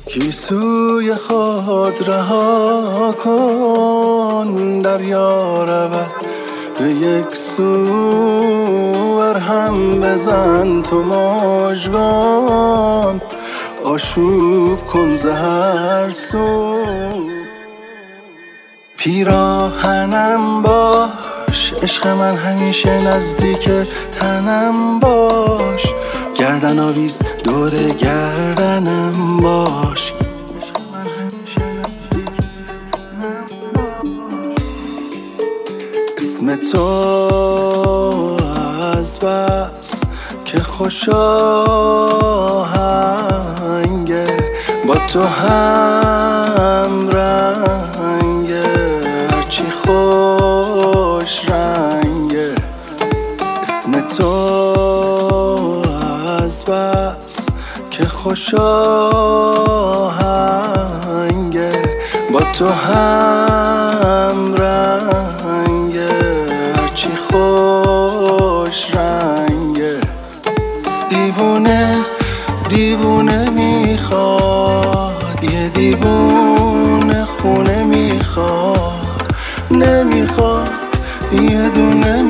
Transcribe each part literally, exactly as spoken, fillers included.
گیسوی خود رها کن، دریا رود به یک سو، بر هم بزن تو مژگان، آشوب کن ز هر سو. پیراهنم باش عشق من، همیشه نزدیک تنم باش، گردن آویز دور گردنم باش. اسم تو از بس که خوش آهنگه، با تو هم رنگه، هرچی خوش رنگه. اسم تو از بس که خوش آهنگه، با تو هم رنگه، هرچی خوش رنگه. دیوونه دیوونه میخواد، یه دیوونه خونه میخواد، نمیخواد یه دونه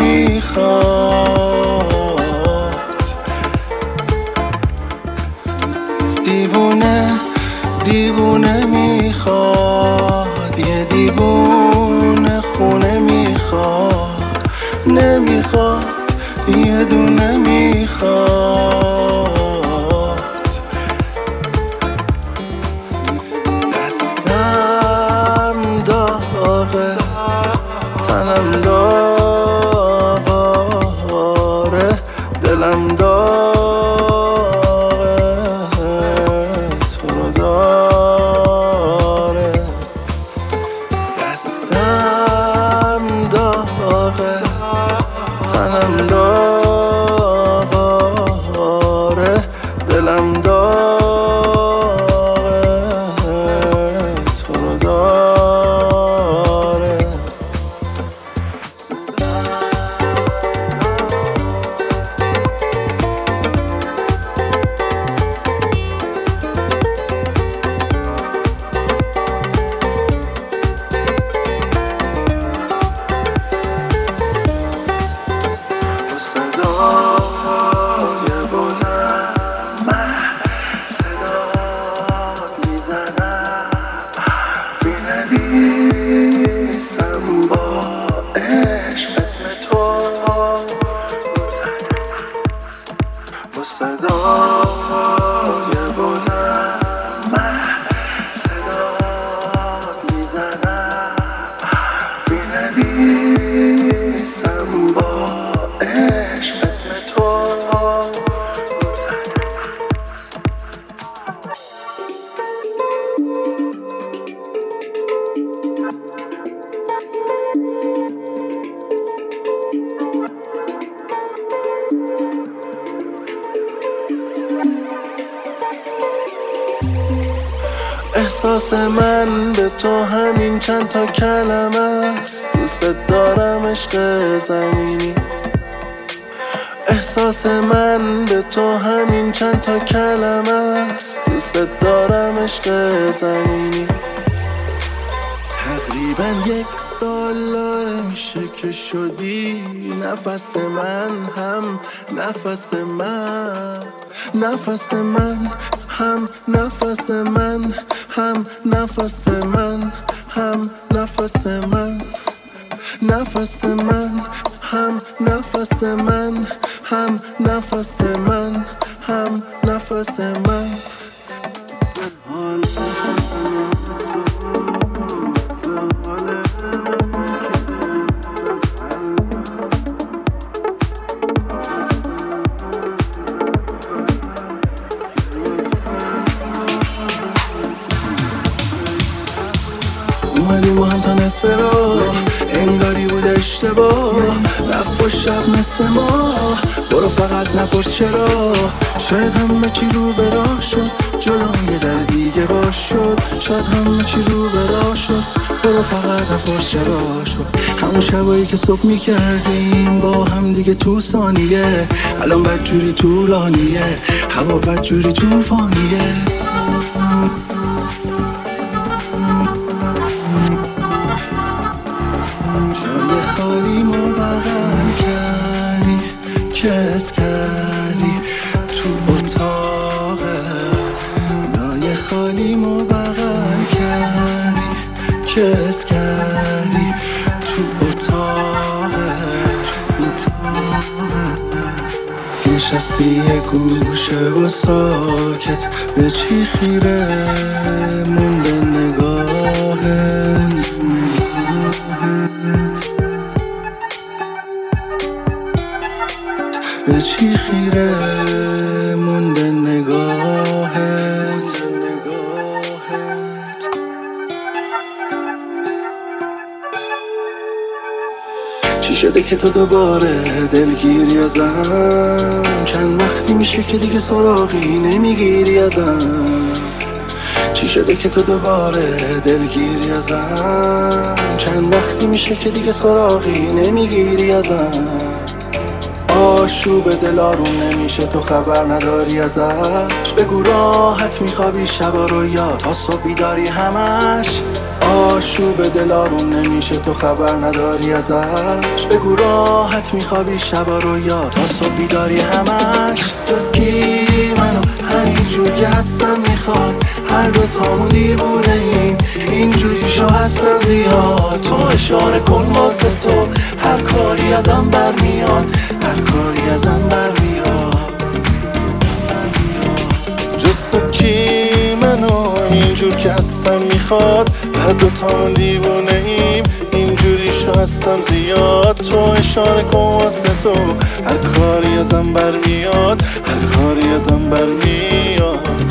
میخواد. دیوونه دیوونه میخواد، یه دیوونه خونه میخواد، نمیخواد یه دونه میخواد. دستم داغه، تنم داغه، دلم داغه، تو رو داره. دستم داغه، تنم داغه، دلم داغه، تو رو داره. صدای بلند من صدات میزنم، مینویسم با عشق اسم تو رو تنم. با صدای بلند من صدات میزنم، مینویسم با عشق اسم تو رو تنم. احساس من به تو همین چند تا کلمه است، دوست دارم عشق زمینی. احساس من به تو همین چند تا کلمه است، دوست دارم عشق زمینی. تقریبا یک سال داره میشه که شدی نفس من، هم نفس من، نفس من، هم نفس من، هم نفس من، هم نفس من، نفس من، هم نفس من، هم نفس من، هم نفس من. اومدیم با هم تا نصف راه، انگاری بود اشتباه، رفت با شب مثل ما. برو فقط نپرس چرا، شاید همه چی رو به راه شد، جلوی در دیگه باش شد. شاید همه چی رو به راه شد، برو فقط نپرس چرا شد. همون شبایی که صبح میکردیم با هم دیگه تو ثانیه، الان بدجوری طولانیه، هوا بدجوری توفانیه. حالیمو بغل کردی، کس کردی تو اتاقت، نشستی یه گوشه و ساکت، به چی خیره مونده نگاهت، به چی خیره مونده نگاهت، نگاهت. چی شده که تو دوباره دلگیری ازم؟ چند وقتی میشه که دیگه سراغی نمیگیری ازم؟ چی شده که تو دوباره دلگیری ازم؟ چند وقتی میشه که دیگه سراغی نمیگیری ازم؟ آشوب دل آروم نمیشه تو خبر نداری ازش؟ بگو راحت میخوابی شبا رو یا تا صبح بیداری همش؟ آشوب دل آروم نمیشه تو خبر نداری ازش؟ بگو راحت میخوابی شبا رو یا تا صبح بیداری همش؟ سکی منو همینجور که هستم میخواد، هر دو تامون دیوونه ایم اینجوری شو هستم زیاد، تو اشاره کن واسه تو هر کاری ازم برمیاد، هر کاری ازم برمیاد. جز تو کی منو اینجور که هستم میخواد، هر دوتامون دیوونه ایم اینجوری شو هستم زیاد، تو اشاره کن واسه تو هر کاری ازم برمیاد، هر کاری ازم برمیاد.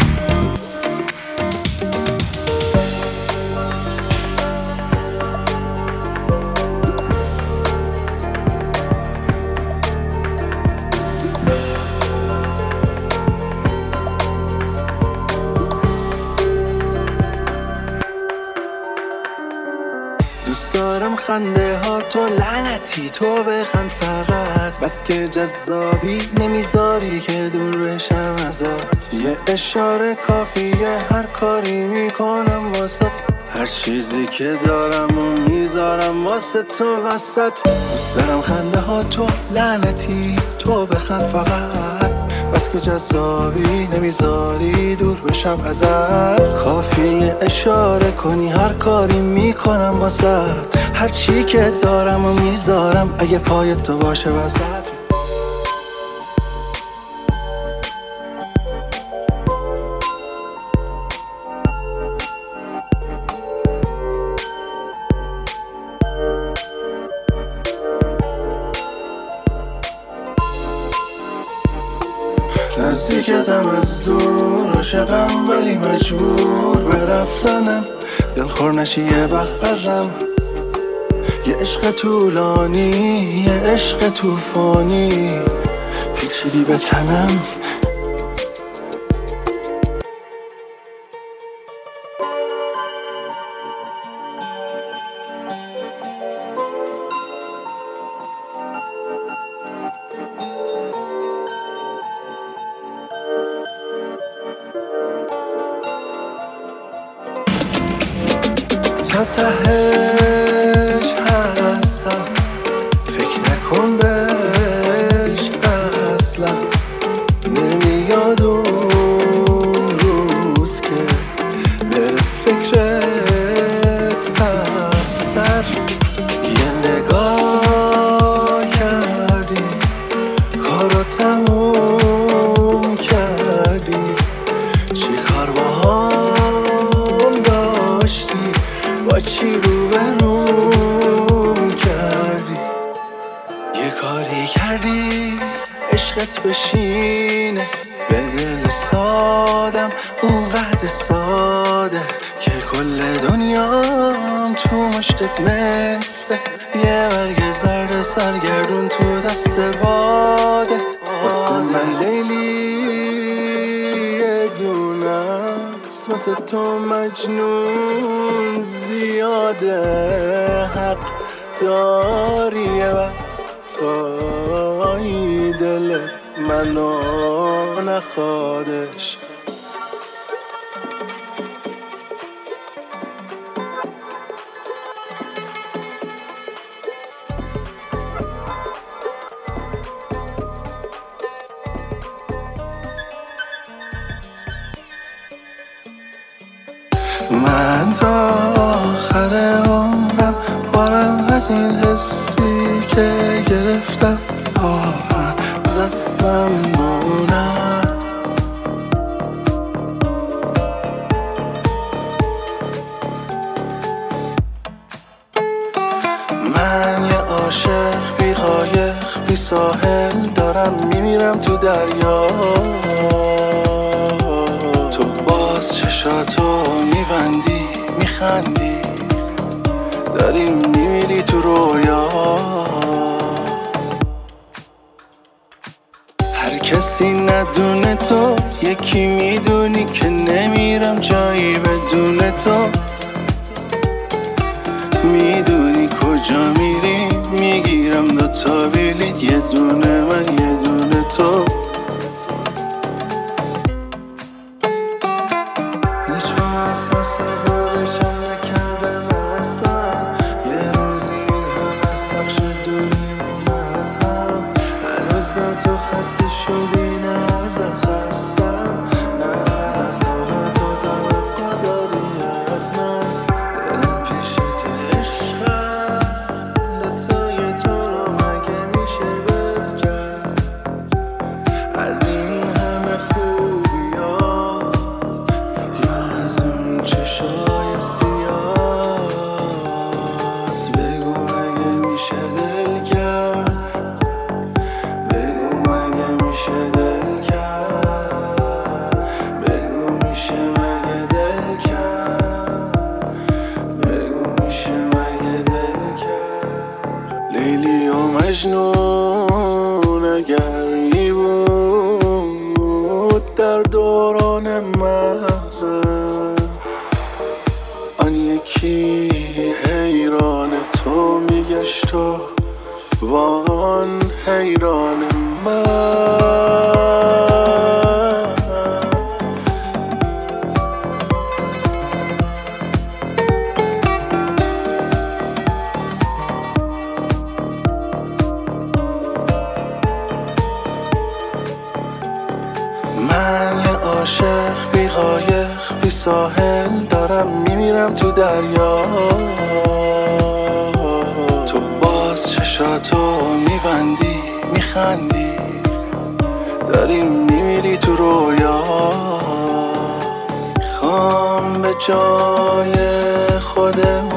دوست دارم خنده ها تو لعنتی، تو بخند فقط، بس که جذابی نمیذاری که دور بشم ازت، یه اشاره کافیه هر کاری میکنم واسط، هر چیزی که دارم و میذارم واسه تو وسط. دوست دارم خنده ها تو لعنتی، تو بخند فقط، بس که جذابی نمیذاری دور بشم ازت، کافیه اشاره کنی هر کاری میکنم واسط، هر چی که دارم و میذارم اگه پای تو باشه وسط. نزدیکتم از دور، عاشقم ولی مجبور به رفتنم، دلخور نشی یه وقت ازم، یه عشق طولانی یه عشق توفانی پیچیدی به تنم. تا تهش هستم، فکر نکن بهش اصلا، نمیاد اون روز که بره فکرت از سر، یه نگاه کردی کارو تموم کردی، چی کار با هم داشتی، با چی رو بروم کردی، یه کاری کردی عشقت بشینه به دل سادم اونقدر ساده که کل دنیام تو مشتت مثل یه برگ زرد سرگردون تو دست باده، واسه من لیلی یه دونه است، واسه تو مجنون زیاده، حق داری یه وقتایی دلت منو نخوادش. از این حسی که گرفتم آه ازت ممنونم. من یه عاشق بی قایق بی ساحل دارم میمیرم تو دریا. تو باز چشاتو میبندی میخندی داری میمیری تو رویا. هر کسی ندونه تو یکی میدونی که نمیرم جایی بدون تو. میدونی کجا میری میگیرم دوتا بلیط یه دونه من یه دونه تو. هیچ وقت تصورشم نکردم اصلا یه روزی این همه سخش دوریمون از هم. هنوز نه تو خسته شدی نه ازت خستم نه هر سال تو توقع داری از من. دلم پیشت عشقم دستای تو رو مگه میشه ول کرد از این همه خوبیات یا از اون چشای سیاهت. بگو مگه میشه دل کرد بگو مگه میشه دل کرد بگو میشه مگه دل کرد بگو میشه مگه دل کرد. لیلی و مجنون اگر ای بود در دوران من آن یکی حیران تو میگشت و وان حیران من. من یه عاشق بی قایق بی ساحل دارم میمیرم تو دریا. تو باز چشاتو میبندی میخندی داری میمیری تو رویا. خوام به جای خودم